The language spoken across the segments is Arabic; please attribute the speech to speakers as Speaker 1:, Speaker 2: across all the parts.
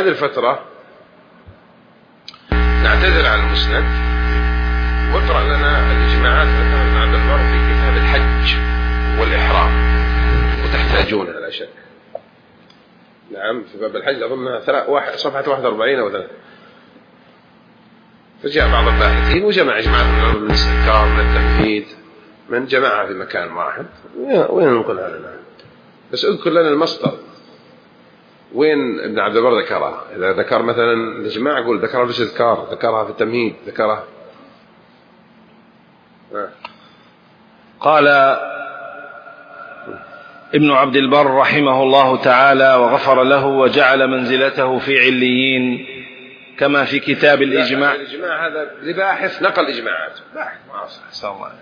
Speaker 1: هذه الفترة نعتذر عن المسند واقرأ لنا الإجماعات مثلا من عبد البر في كتاب الحج والإحرام وتحتاجونها لا شك. نعم في باب الحج أظنها صفحة 41 أو 3. فجاء بعض الباحثين وجمع إجماعات من الاستذكار من التمهيد من جمعها في مكان واحد. وين نقولها لنا؟ بس اذكر لنا المصدر وين ابن عبد البر ذكرها. إذا ذكر مثلا الإجماع يقول ذكرها في الاستذكار، ذكرها في التمهيد، ذكرها.
Speaker 2: قال ابن عبد البر رحمه الله تعالى وغفر له وجعل منزلته في عليين كما في كتاب الإجماع.
Speaker 1: الإجماع هذا لباحث نقل إجماعات باحث معاصر.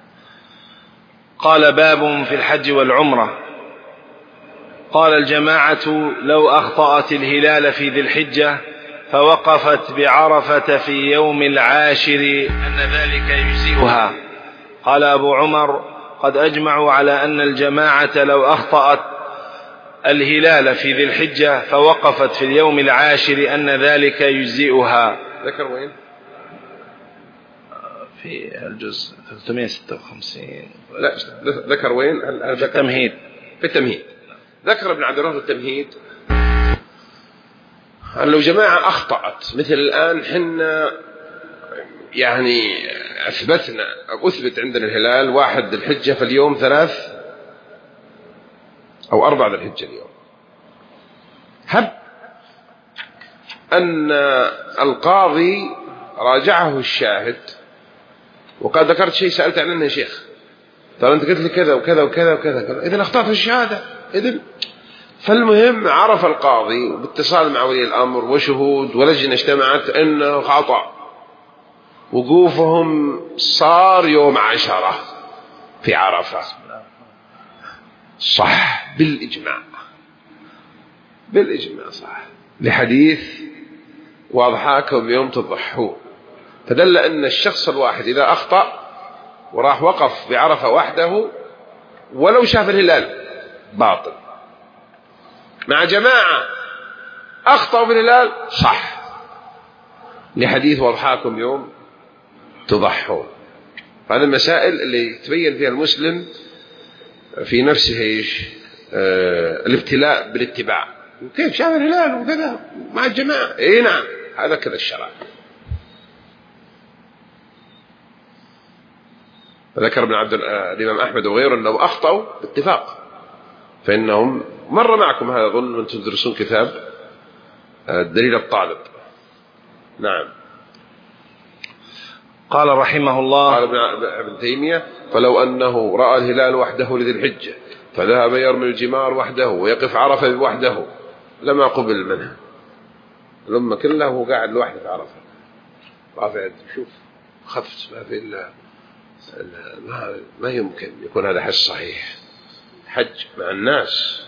Speaker 2: قال باب في الحج والعمرة. قال الجماعة لو أخطأت الهلال في ذي الحجة فوقفت بعرفة في يوم العاشر أن ذلك يجزئها. قال أبو عمر قد أجمعوا على أن الجماعة لو أخطأت الهلال في ذي الحجة فوقفت في اليوم العاشر أن ذلك يجزئها.
Speaker 1: ذكر وين؟
Speaker 2: في الجزء 356.
Speaker 1: لا ذكر وين؟
Speaker 2: في التمهيد.
Speaker 1: في التمهيد ذكر ابن عبد الرحمن التمهيد أن لو جماعة أخطأت مثل الآن حنا يعني أثبت عندنا الهلال 1 ذي الحجة في اليوم 3 أو 4 ذي الحجة اليوم. هب أن القاضي راجعه الشاهد وقد ذكرت شيء سألت عنه يا شيخ، ترى أنت قلت لي كذا وكذا وكذا وكذا، إذن أخطأت في الشهادة إذن. فالمهم عرف القاضي باتصال مع ولي الأمر وشهود ولجنة اجتمعت أنه خطأ، وقوفهم صار يوم 10 في عرفة صح بالإجماع صح لحديث وأضحاكم يوم تضحون. فدل أن الشخص الواحد إذا أخطأ وراح وقف بعرفة وحده ولو شاف الهلال باطل، مع جماعة أخطأوا بالهلال صح لحديث وأضحاكم يوم تضحون. هذه المسائل اللي تبين فيها المسلم في نفسه إيش الابتلاء بالاتباع. كيف شاف الهلال وكذا مع الجماعة؟ إيه نعم هذا كذا الشرع. فذكر ابن الإمام أحمد وغيره أنه أخطأوا باتفاق، فإنهم مر معكم هذا أظن من تدرسون كتاب دليل الطالب. نعم.
Speaker 2: قال رحمه الله
Speaker 1: قال ابن تيمية فلو أنه رأى الهلال وحده لذي الحجة فذهب يرمي الجمار وحده ويقف عرفة وحده لما قبل منها. لما كله هو قاعد لوحده في عرفة رافع شوف خفت ما في إلا ما يمكن يكون هذا حج صحيح، حج مع الناس.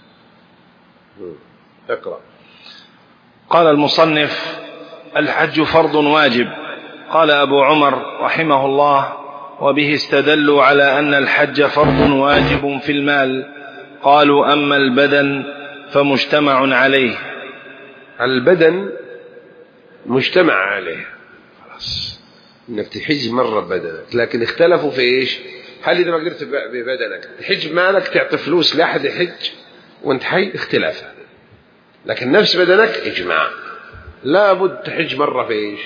Speaker 1: اقرأ.
Speaker 2: قال المصنف الحج فرض واجب. قال أبو عمر رحمه الله وبه استدلوا على أن الحج فرض واجب في المال. قالوا أما البدن فمجتمع عليه.
Speaker 1: البدن مجتمع عليه خلاص انك تحج مرة بدنك، لكن اختلفوا في ايش؟ هل اذا ما قدرت ببدنك تحج مالك تعطي فلوس لاحد يحج وانت حي؟ اختلافها. لكن نفس بدنك اجماع لابد تحج مرة في ايش؟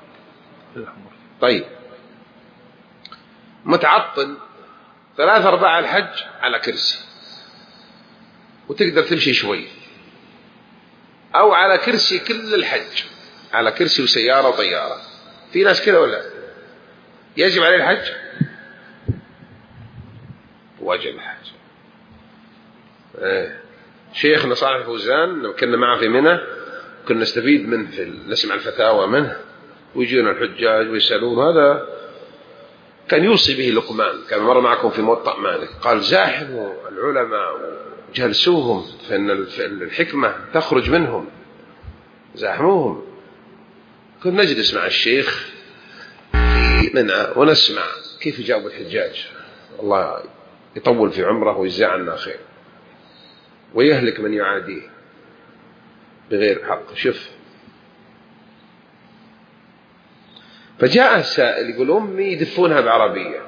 Speaker 1: طيب متعطل 3/4 الحج على كرسي وتقدر تمشي شوي، او على كرسي كل الحج، على كرسي وسيارة وطيارة. في ناس كذا ولا يجب عليه الحج؟ واجب الحج. شيخنا صالح الفوزان كنا معه في منى كنا نستفيد منه نسمع الفتاوى منه ويجينا الحجاج ويسألون. هذا كان يوصي به لقمان، كان مرة معكم في موطأ مالك قال زاحموا العلماء وجلسوهم فإن الحكمة تخرج منهم، زاحموهم. كنا نجلس مع الشيخ في منى ونسمع كيف يجاوب الحجاج، الله يطول في عمره ويجزاه عنا خير ويهلك من يعاديه. بغير حق. شوف، فجاء السائل يقول أمي يدفونها بعربية،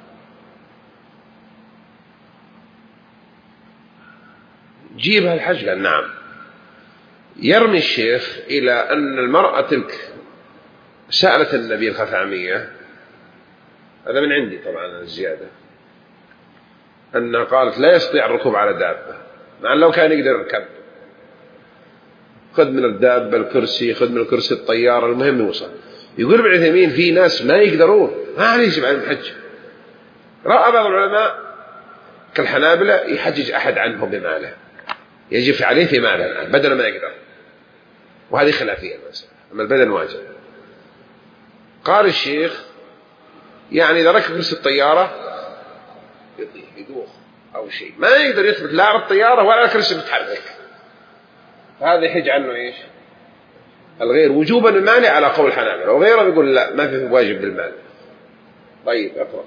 Speaker 1: جيبها الحج. قال نعم. يرمي الشيخ إلى أن المرأة تلك سألت النبي الخثعمية، هذا من عندي طبعا الزيادة، أنها قالت لا يستطيع الركوب على دابة، مع لو كان يقدر يركب، خذ من الدابة الكرسي، خذ من الكرسي الطيارة، المهم يوصل. يقول ابن عثيمين في ناس ما يقدرون، ما عليه يجب عليهم الحج. رأى بعض العلماء كالحنابلة يحجج أحد عنهم بماله، يجب عليه في ماله الآن بدل ما يقدر، وهذه خلافية المسألة، أما البدن واجب. قال الشيخ يعني إذا ركب كرسي الطيارة يدوخ أو شيء، ما يقدر يثبت لا على الطيارة ولا على الكرسي المتحرك، هذا يحج عنه إيش؟ الغير وجوبا المانع على قول الحنابلة، وغيره يقول لا ما في واجب بالمال. طيب أقرأ.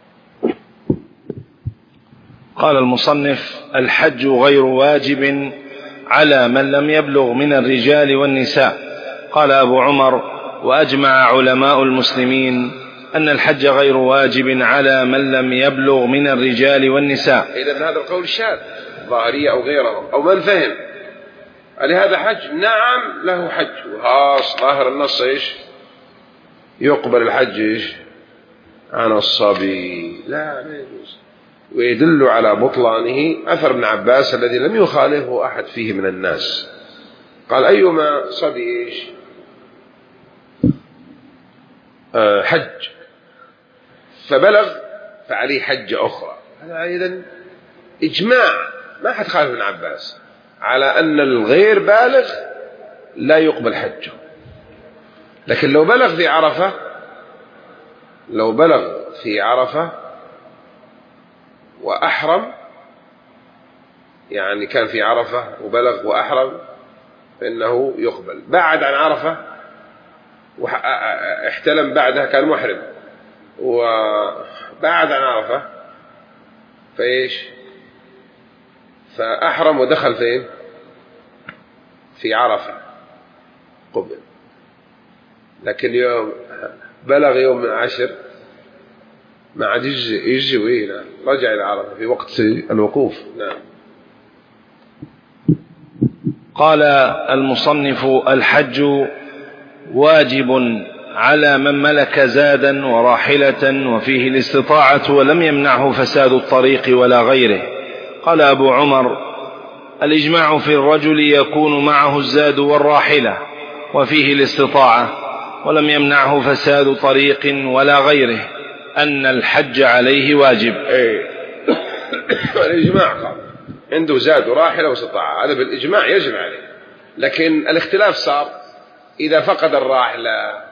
Speaker 2: قال المصنف: الحج غير واجب على من لم يبلغ من الرجال والنساء. قال أبو عمر: وأجمع علماء المسلمين أن الحج غير واجب على من لم يبلغ من الرجال والنساء.
Speaker 1: إذن هذا القول شاذ، ظاهرية أو غيرهم أو من فهم لهذا حج، نعم له حج، وخاص ظاهر النص إيش؟ يقبل الحج إيش؟ عن الصبي، لا ما يجوز. ويدل على بطلانه أثر ابن عباس الذي لم يخالفه أحد فيه من الناس، قال أيما صبي إيش؟ حج فبلغ فعليه حجة أخرى. هذا أيضا إجماع، ما حد خالف ابن عباس على أن الغير بالغ لا يقبل حجه. لكن لو بلغ في عرفة، لو بلغ في عرفة وأحرم، يعني كان في عرفة وبلغ وأحرم، فإنه يقبل. بعد عن عرفة واحتلم بعدها كان محرم، وبعد عن عرفة فإيش؟ فأحرم ودخل فين؟ في عرفة قبل. لكن يوم بلغ يوم 10 ما عاد يجي وإيه، رجع إلى عرفة في وقت الوقوف. نعم.
Speaker 2: قال المصنف: الحج واجب على من ملك زادا وراحلة وفيه الاستطاعة ولم يمنعه فساد الطريق ولا غيره. قال أبو عمر: الإجماع في الرجل يكون معه الزاد والراحلة وفيه الاستطاعة ولم يمنعه فساد طريق ولا غيره أن الحج عليه واجب.
Speaker 1: الإجماع قال عنده زاد وراحلة واستطاعة، هذا بالإجماع يجب عليه. لكن الاختلاف صار إذا فقد الراحلة،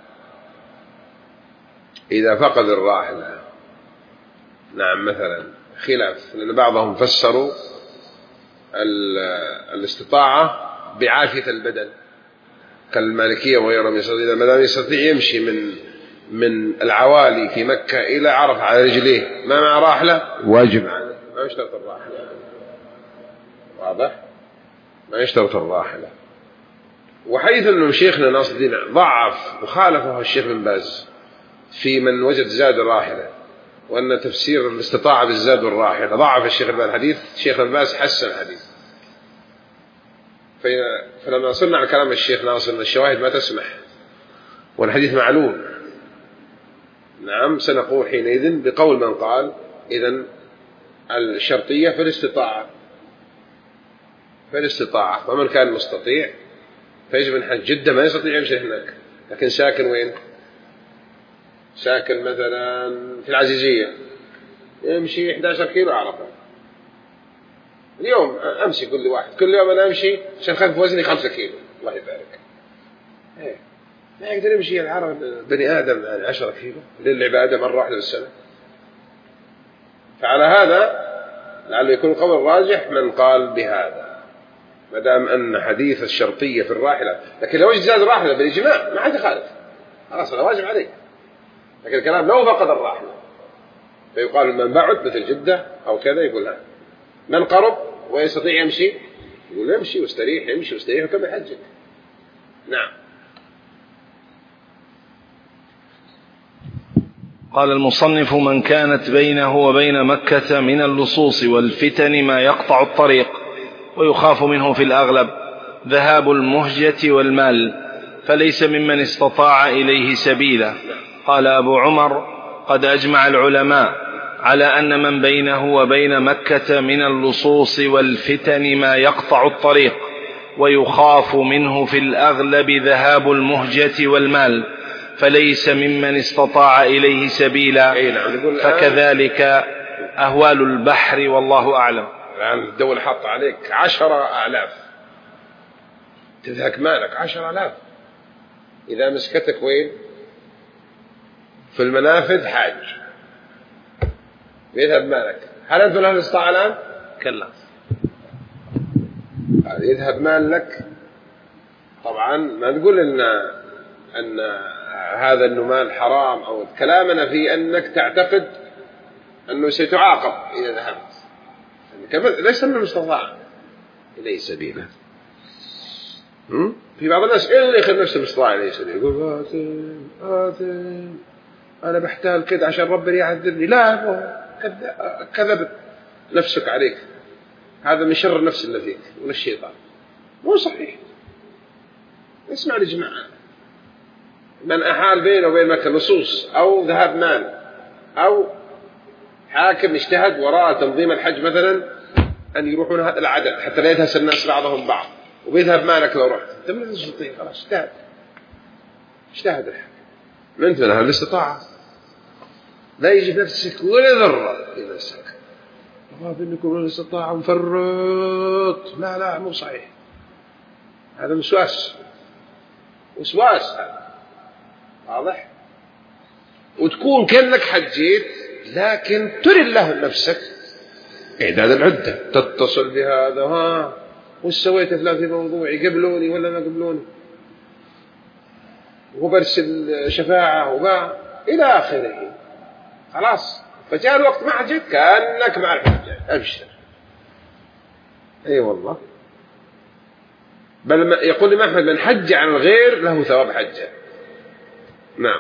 Speaker 1: إذا فقد الراحلة. نعم، مثلا خلاف، لأن بعضهم فسروا الاستطاعة بعافية البدن كالمالكية وغيرهم، إذا ما دام يستطيع يمشي من العوالي في مكة إلى عرفة على رجليه ما مع راحلة واجب عليه، ما يشترط الراحلة. واضح؟ ما يشترط الراحلة. وحيث أنه شيخنا ناصر الدين ضعف وخالفه الشيخ بن باز في من وجد زاد الراحلة، وأن تفسير الاستطاعة بالزاد والراحلة ضعف الشيخ بن الحديث، الشيخ بن باز حسن الحديث. فلما صرنا على كلام الشيخ ناصر أن الشواهد ما تسمح والحديث معلوم، نعم، سنقول حينئذ بقول من قال إذن الشرطية في الاستطاعة، في الاستطاعة، ومن كان مستطيع فيجب أن حج. جدة ما يستطيع يمشي هناك، لكن ساكن وين؟ ساكن مثلا في العزيزية، يمشي 11 كيلو عرفة. اليوم أمشي كل واحد، كل يوم أنا أمشي عشان خفف وزني 5 كيلو، الله يبارك. ما يقدر يمشي العرب بني آدم يعني 10 كيلو للعبادة مرة واحدة بالسنة. فعلى هذا لعله يكون القول الراجح من قال بهذا، ما دام أن حديث الشرطية في الراحلة. لكن لو وجد زاد الراحلة بالإجماع ما حد يخالف، خلاص هذا واجب عليه. لكن الكلام لو فقد الراحلة فيقال من بعد مثل جدة أو كذا، يقول لا، من قرب ويستطيع يمشي يقول امشي واستريح، امشي واستريح وكمل حجك. نعم.
Speaker 2: قال المصنف: من كانت بينه وبين مكة من اللصوص والفتن ما يقطع الطريق ويخاف منه في الأغلب ذهاب المهجة والمال، فليس ممن استطاع إليه سبيلا. قال أبو عمر: قد أجمع العلماء على أن من بينه وبين مكة من اللصوص والفتن ما يقطع الطريق ويخاف منه في الأغلب ذهاب المهجة والمال، فليس ممن استطاع إليه سبيلا. فكذلك أهوال البحر، والله أعلم.
Speaker 1: الآن الدولة حط عليك 10,000 تذهك مالك 10,000. إذا مسكتك وين؟ في المنافذ حاج يذهب مالك. هل أنت له الاستطاعة الآن؟
Speaker 2: كلا.
Speaker 1: يذهب مالك. طبعا ما نقول أن هذا أنه مال حرام، أو كلامنا في أنك تعتقد أنه ستعاقب إذا ذهبت، ليس من المستطاع إليه سبيلا. في بعض الناس اللي يخلي نفسه مستطاع إليه سبيلا، يقول آثم أنا بحتال كده عشان ربي يعذبني. لا، كذبت نفسك عليك، هذا من شر النفس اللي فيك ولا الشيطان، مو صحيح. اسمع الإجماع. من أحال بينه وبين مكة لصوص أو ذهاب مال، أو حاكم اجتهد وراء تنظيم الحج مثلا أن يروحون هذا العدد حتى لا يتهس الناس بعضهم بعض، وبيذهب مالك لو رحت أنت من تستطيع، خلاص اجتهد الحاكم، ما أنت من أهل الاستطاعة. لا يجب نفسك ولا ذرة إلى نفسك، أخاف إنكم من الاستطاعة مفرط. لا مو صحيح، هذا وسواس هذا، واضح. وتكون كأنك حجيت، لكن تري الله نفسك إعداد العدة، تتصل بهذا وش سويت في موضوع، يقبلوني ولا ما قبلوني، وبرسل شفاعة إلى آخره. خلاص فجاء الوقت ما حجيت كأنك مع الحجة، أبشر. أي والله. بل يقول الإمام أحمد: من حج عن الغير له ثواب حجه. نعم.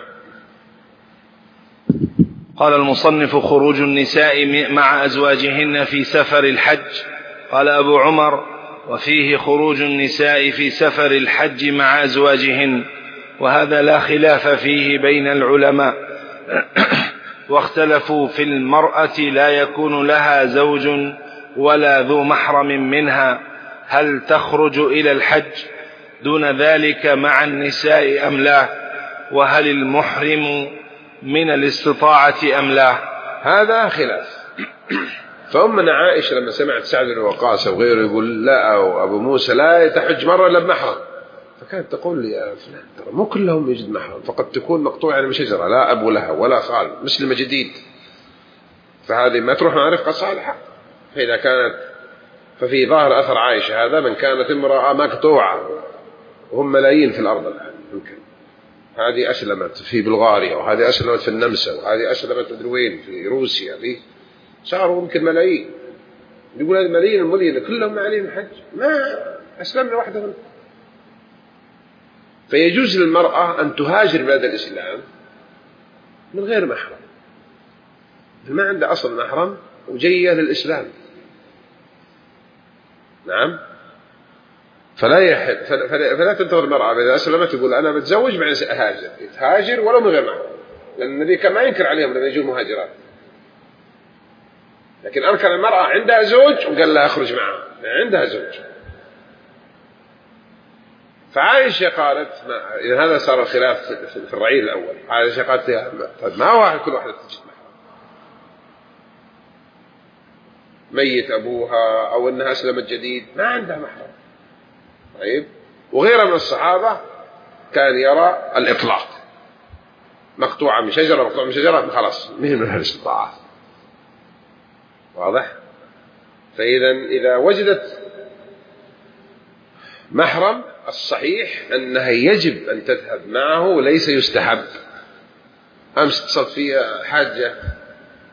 Speaker 2: قال المصنف: خروج النساء مع أزواجهن في سفر الحج. قال أبو عمر: وفيه خروج النساء في سفر الحج مع أزواجهن، وهذا لا خلاف فيه بين العلماء. واختلفوا في المرأة لا يكون لها زوج ولا ذو محرم منها، هل تخرج إلى الحج دون ذلك مع النساء أم لا؟ وهل المحرم من الاستطاعة أم لا؟
Speaker 1: هذا خلاف. فأمنا عائشة لما سمعت سعد بن وقاص وغيره يقول لا، أو أبو موسى لا تحج مرة إلا بمحرم، فكانت تقول لي: يا فلان ترى مو كلهم يجد محرم، فقد تكون مقطوعة من شجرة لا أبو لها ولا خال، مسلمة جديد، فهذه ما تروح مع رفقة صالحة. فإذا كانت ففي ظاهر أثر عائشة هذا، من كانت امرأة مقطوعة وهم ملايين في الأرض الآن، يمكن هذه أسلمت في بلغاريا، وهذه أسلمت في النمسا، وهذه أسلمت مدروين في روسيا، صاروا يمكن ملايين. يقول هذه ملايين المليين كلهم عليهم الحج، ما أسلمنا واحدة. فيجوز للمرأة أن تهاجر بلاد الإسلام من غير محرم، ما عنده أصل محرم وجية للإسلام. نعم. فلا تنتظر المرأة إذا أسلمت يقول أنا بتزوج بعدين أهاجر، تهاجر ولو من غير محرم، لأن النبي كان ما ينكر عليهم لما يجوا مهاجرات. لكن أنكر المرأة عندها زوج وقال لها أخرج معها، عندها زوج. فعائشة قالت إذا هذا صار الخلاف في الرعيل الأول. عائشة قالت ما هو كل واحدة تجد محرم، ميت أبوها أو أنها أسلمت جديد ما عندها محرم. طيب. وغيرها من الصحابة كان يرى الإطلاق، مقطوعة من شجرة خلاص مهم من الاستطاعة. واضح. إذا وجدت محرم الصحيح أنها يجب أن تذهب معه وليس يستحب. أمس اتصلت فيها حاجة،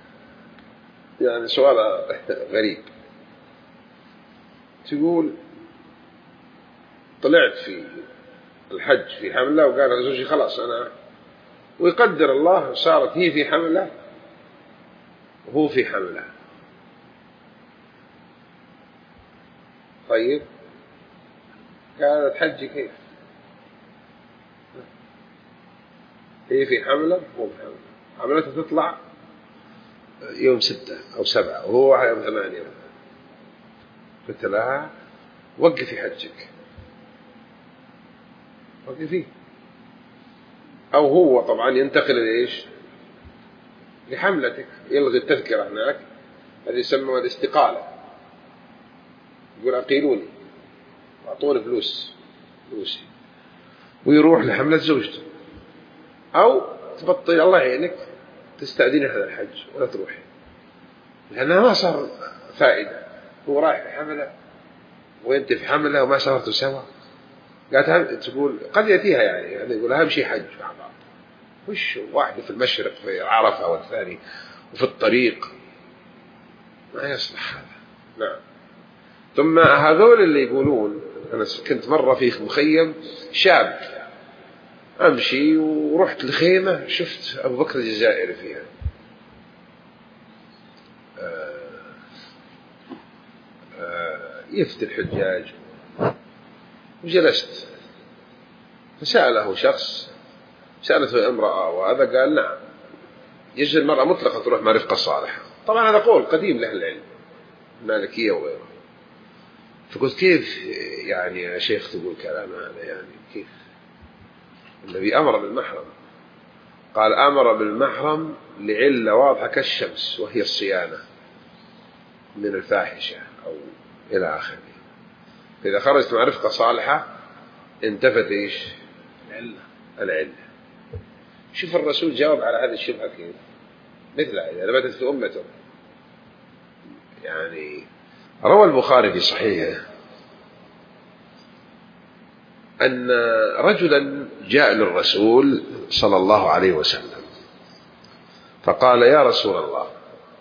Speaker 1: يعني سؤال غريب، تقول طلعت في الحج في حملة وقال زوجي خلاص أنا، ويقدر الله صارت هي في حملة وهو في حملة، طيب قالت حجي كيف؟ هي في حملة وهو في حملة، حملتها تطلع يوم 6 أو 7 وهو يوم 8. قلت لها وقفي حجك، وقفي. أو هو طبعا ينتقل لإيش؟ لحملتك، يلغي التذكرة هناك، هذه يسمى الاستقالة، يقول أقيلوني أعطوني فلوسي، ويروح لحملة زوجته. أو تبطل الله يعينك تستأذين هذا الحج ولا تروحي، لأنها ما صار فائدة، هو رايح في حملة وانت في حملة وما صارتوا سوا. قالت تقول قد يأتيها يعني يقول أهم شيء حج مع بعض، وش واحد في المشرق في عرفة والثاني وفي الطريق، ما يصلح هذا. نعم. ثم هذول اللي يقولون، أنا كنت مرة في مخيم شاب أمشي ورحت لخيمة شفت أبو بكر الجزائري فيها، يفتي الحجاج، وجلست فسأله شخص، سألته امرأة وهذا قال نعم يجوز المرأة مطلقة تروح مع رفقة صالحة. طبعا هذا قول قديم لأهل العلم المالكية وغيره. فقلت كيف يعني يا شيخ تقول كلام هذا؟ يعني كيف؟ النبي أمر بالمحرم، قال أمر بالمحرم لعلة واضحة كالشمس وهي الصيانة من الفاحشة أو إلى آخره. فإذا خرجت مع رفقة صالحة انتفت إيش؟ العلة. شوف الرسول جاوب على هذه الشبهة كيف، مثلها إذا ثبتت في أمته. يعني روى البخاري في صحيحه أن رجلا جاء للرسول صلى الله عليه وسلم فقال يا رسول الله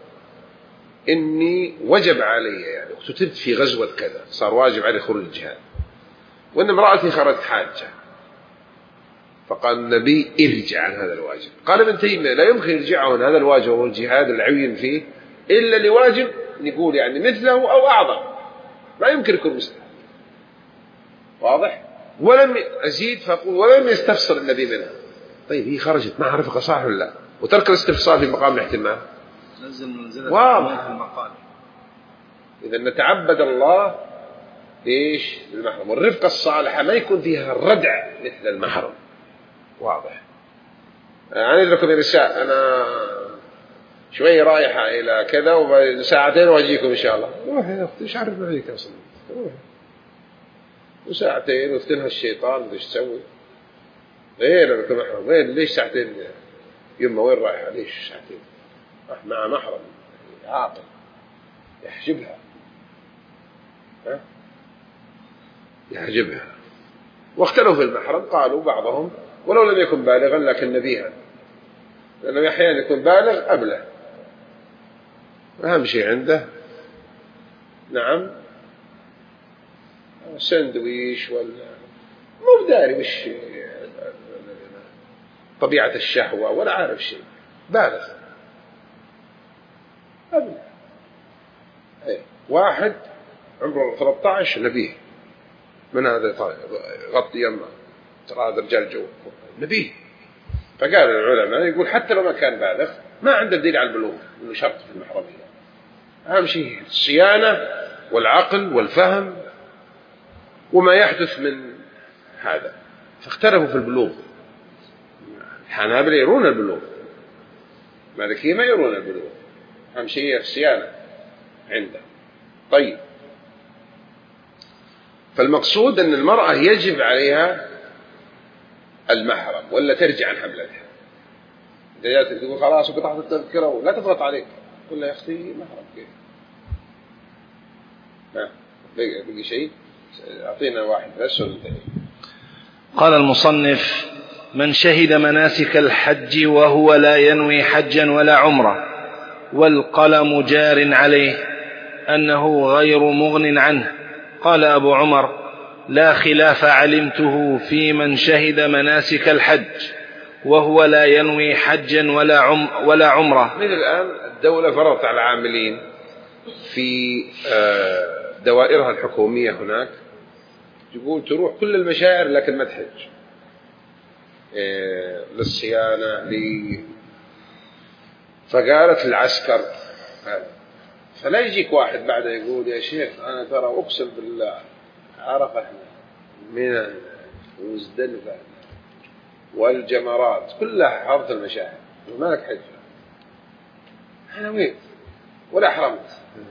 Speaker 1: إني وجب علي، يعني اقتتلت في غزوة كذا، صار واجب علي خروج الجهاد، وإن امرأتي خرجت حاجة. فقال النبي ارجع عن هذا الواجب. قال ابن تيمية لا يمكن يرجعه عن هذا الواجب والجهاد العين فيه إلا لواجب نقول يعني مثله أو أعظم، لا يمكن يكون مثله. واضح؟ ولم أزيد فأقول ولم يستفسر النبي منها. طيب هي خرجت معها رفقة صالح ولا لا؟ وترك الاستفسار في مقام الاحتمال
Speaker 2: نزل منزلة
Speaker 1: واضح.
Speaker 2: المقال.
Speaker 1: إذا نتعبد الله إيش بالمحرم، والرفقة الصالحة ما يكون فيها الردع مثل المحرم. واضح؟ أنا أدركم يا نساء أنا شوي رايحة إلى كذا وساعتين وأجيكم إن شاء الله. روح يا أختي إيش عارف عليك أصلا، روح وساعتين وفتنها الشيطان إيش تسوي؟ غير لكم محرم، غير ليش ساعتين يما وين رايحة؟ ليش ساعتين؟ مع محرم عاقل يحجبها، يحجبها. واختلوا في المحرم، قالوا بعضهم ولو لم يكن بالغا لكن نبيها، لأنه أحيانا يكون بالغ أبله، أهم شيء عنده نعم سندويش ولا مو داري وش طبيعة الشهوة ولا عارف شيء، بالغ أبله. واحد عمره 13 نبيه، من هذا غطي يمه ترى هذا رجال جو نبيه. فقال العلماء يقول حتى لو ما كان بالغ ما عنده دليل على البلوغ انه شرط في المحرمية، اهم شيء الصيانة والعقل والفهم وما يحدث من هذا. فاختلفوا في البلوغ، الحنابلة يرون البلوغ، المالكية ما يرون البلوغ، اهم شيء الصيانة عنده. طيب فالمقصود أن المرأة يجب عليها المحرم ولا ترجع عن حملتها. إذا جاتك تقول خلاص وقطعت التذكرة ولا تضغط عليك، قل لها يا أختي محرم كيف؟ بقي شيء أعطينا واحد بس وننتهي.
Speaker 2: قال المصنف من شهد مناسك الحج وهو لا ينوي حجا ولا عمرة والقلم جار عليه أنه غير مغن عنه. قال أبو عمر لا خلاف علمته في من شهد مناسك الحج وهو لا ينوي حجا ولا عمرة.
Speaker 1: مثل الآن الدولة فرضت على العاملين في دوائرها الحكومية هناك، يقول تروح كل المشاعر لكن ما تحج، للصيانة فقالت العسكر. فلا يجيك واحد بعده يقول يا شيخ أنا ترى أقسم بالله عرفة من ومزدلفة والجمرات كلها حرمت المشاعر وما لك حج. أنا وين ولا حرمت.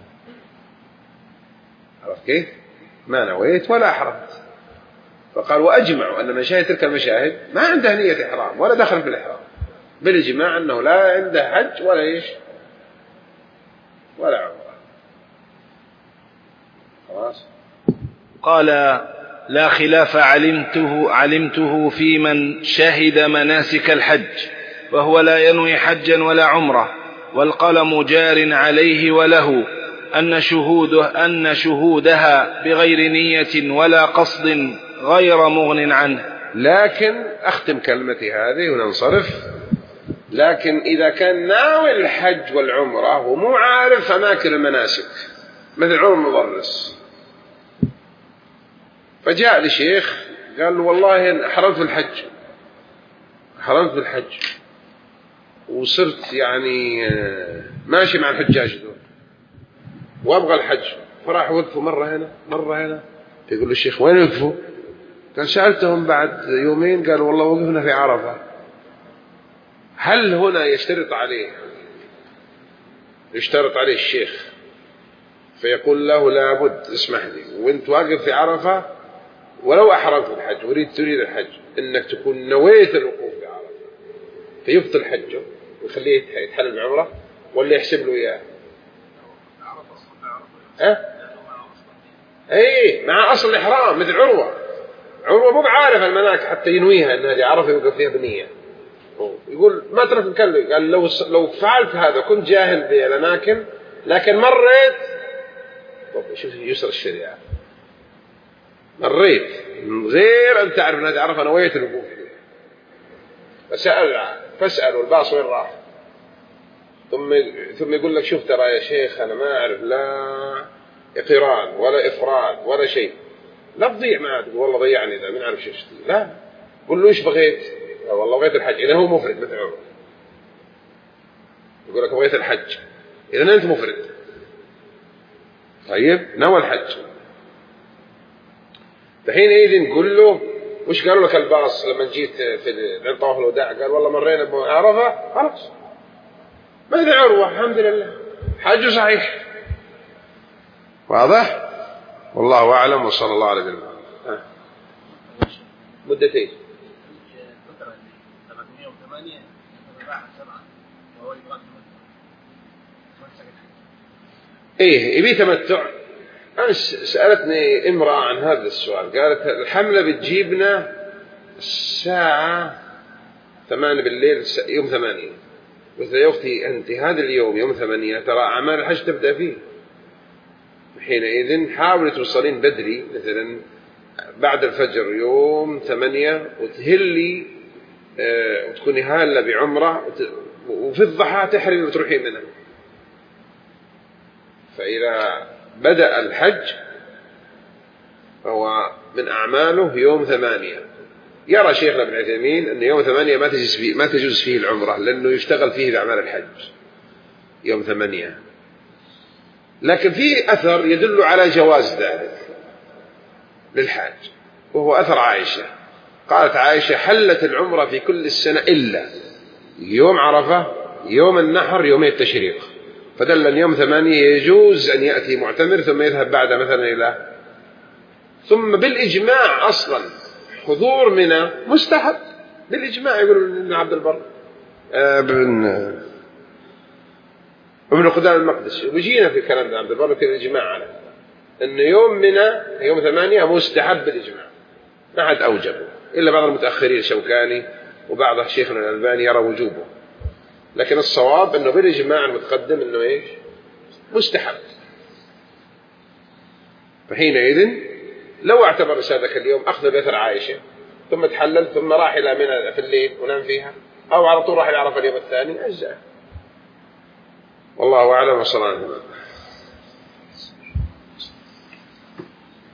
Speaker 1: عرفت كيف؟ ما نويت ولا أحرمت. فقال وأجمعوا أن من شاهد تلك المشاهد ما عنده نية إحرام ولا دخل في الإحرام، بالإجماع أنه لا عنده حج ولا إيش ولا عمرة. خلاص.
Speaker 2: قال لا خلاف علمته في من شهد مناسك الحج وهو لا ينوي حجا ولا عمرة والقلم جار عليه وله أن شهودها بغير نية ولا قصد غير مغن عنه.
Speaker 1: لكن أختم كلمتي هذه وننصرف. لكن إذا كان ناوي الحج والعمرة ومو عارف أماكن المناسك مثل عمر مضرس، فجاء لشيخ قال له والله حرمت بالحج وصرت يعني ماشي مع الحجاج دول وأبغى الحج، فراح وقفوا مرة هنا يقول له الشيخ وين وقفوا؟ قال سألتهم بعد يومين قالوا والله وقفنا في عرفة. هل هنا يشترط عليه الشيخ فيقول له لابد اسمح لي وانت واقف في عرفة ولو أحرمت الحج تريد الحج انك تكون نويت الوقوف في عرفة فيبطل حجه ويخليه يتحلل بعمره ولا يحسب له اياه؟ ايه مع اصل الاحرام. مثل عروة مو بعارف المناك حتى ينويها ان هذه عرفة يوقف فيها بنية. يقول ما ترك نكلم. قال لو فعلت هذا كنت جاهل بالاماكن لكن مريت. طب شوف يسر الشريعة، مريت من غير ان تعرف ان هذه عرفة نويت الوقوف فيها. فاسأل والباص وين راح؟ ثم يقول لك شوف ترى يا شيخ أنا ما أعرف لا قران ولا إفراد ولا شيء، لا تضيع معه تقول والله ضيعني ذا من عارف شو اشتري. لا قل له إيش بغيت؟ والله بغيت الحج. إذا هو مفرد مثل عمر يقول لك بغيت الحج، إذا أنت مفرد طيب نوى الحج. فحينئذ نقول له وش قالوا لك الباص لما جيت في طواف الوداع؟ قال والله مرينا بعرفة. خلاص ماذا عروة الحمد لله حج صحيح. واضح؟ والله أعلم وصلى الله على نبينا محمد. مدتين ايه يبي تمتع. أنا سألتني امرأة عن هذا السؤال، قالت الحملة بتجيبنا الساعة 8 بالليل يوم 8. قلت يا أختي أنت هذا اليوم يوم 8 ترى أعمال الحج تبدأ فيه، حينئذ حاولي توصلين بدري مثلا بعد الفجر يوم 8 وتهلي وتكوني هالة بعمرة وفي الضحى تحرمي وتروحين منها. فإذا بدأ الحج فهو من أعماله يوم 8. يرى شيخنا ابن عثيمين أن يوم 8 ما تجوز فيه العمرة لأنه يشتغل فيه بأعمال الحج يوم 8. لكن في أثر يدل على جواز ذلك للحاج وهو أثر عائشة. قالت عائشة حلت العمرة في كل السنة إلا يوم عرفة يوم النحر يوم التشريق، فدل أن يوم 8 يجوز أن يأتي معتمر ثم يذهب بعد مثلا إلى. ثم بالإجماع أصلا حضور منى مستحب بالإجماع. يقول ابن عبد البر ابن قدام المقدس وبيجينا في كلام ابن عبد البر في الإجماع على أن يوم منى يوم 8 مستحب بالإجماع، ما حد أوجبه إلا بعض المتأخرين الشوكاني وبعض شيخنا الألباني يرى وجوبه، لكن الصواب أنه بالإجماع المتقدم أنه إيش مستحب. فحينئذ لو اعتبر ذاك اليوم أخذ بأثر عائشة ثم تحلل ثم راح إلى منى في الليل ونام فيها، أو على طول راح إلى عرفة اليوم الثاني، أجزاء. والله أعلم. وصلى الله عليه وسلم.